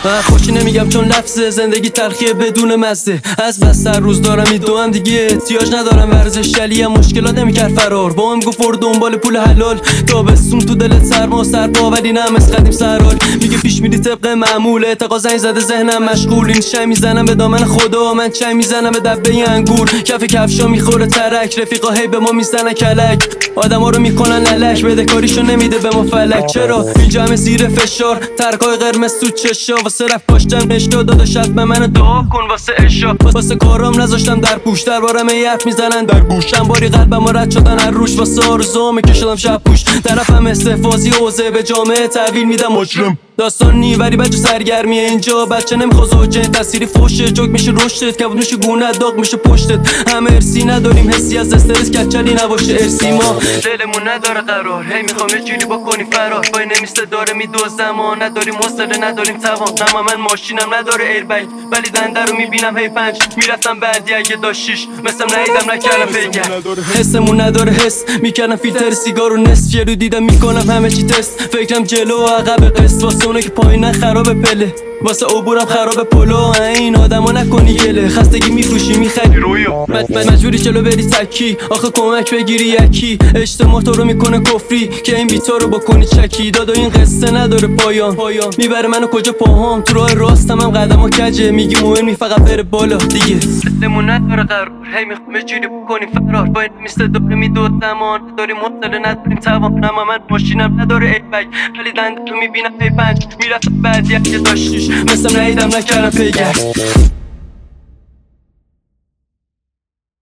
خوشی نمیگم چون لفظه، زندگی تلخیه بدون مزه. از بس هر روز دارم میدوام دیگه احتیاج ندارم ورزش. شلیه مشکلات نمیکرد فرار، با هم گفت برو دنبال پول حلال. تابستون تو دلت سرما سرپا ولی نه مثل قدیم سرحال. میگه پیش میری طبق معمول، اعتقاد زنگ زده ذهنم مشغول. این چای میزنم به دامن خدا، من چای میزنم به دبه انگور. کف کفشا میخوره ترک، رفیقا هی به ما میزنن کلک. آدما رو میکنن للک، بدهکاریشو نمیده به ما فلک. چرا اینجا همه زیر فشار، ترکای قرمز تو چشا. واسه رفت کاشتن اشتا داداشت به من دعا کن واسه اشا. واسه کارام نذاشتم در پوش، دربارم حرف میزنن در گوش. باری قلبم رد شدن هر روش، واسه آرزوام کشیدم شب پوش. طرفم استحفاظی حوزه به جامعه تحویل میدم مجرم. داستان نیوری بچه سرگرمیه اینجا، بچه نمیخواد زوجه. تأثیری فوشه جوک میشه رشدت، کبود میشه گونه داغ میشه پشتت. همه ارسی نداریم حسی از استرس، کچلی نباشه ارسی. ما دلمون نداره قرار، هی میخوام یه جوری بکنی فرار. پای نمیسته داره میدوزم ما، نداریم حوصله نداریم توان. نما من ماشینم نداره ایربگ، ولی دنده رو میبینم هی 5. میرفتم بعدی اگه داشتیش مثلا ندیدم نکردم پیگر. حسمون نداره حس، میکردم فیلتر سیگارو نصف. یه رو دیدم میکنم همه چی تست، فکرم جلو و عقب قسط. واسه اونه که پایینن خراب پله، واسه عبورم خراب پلو. این آدمو نکنی گله، خستگی میفروشی میخری رویا. مجبوری جلو بری تکی، آخه کمک بگیری یکی. اجتماع تو رو میکنه کفری که این بیتا رو بکنی چکی. دادا این قصه نداره پایان، میبره منو کجا پاهام. تو راه راستم هم قدمو کجه، میگی مهمی فقط بره بالا دیگه. دلمون نداره قرار، هی میخوام یه جوری بکنی فرار. پای نمیسته داره میدوز زمان، نداریم حوصله نداریم توان. اما من ماشینم نداره ایربگ، ولی دنده رو میبینم هی 5. میرفتم بعدی اگه داشتیش مثلا ندیدم نکردم پیگر.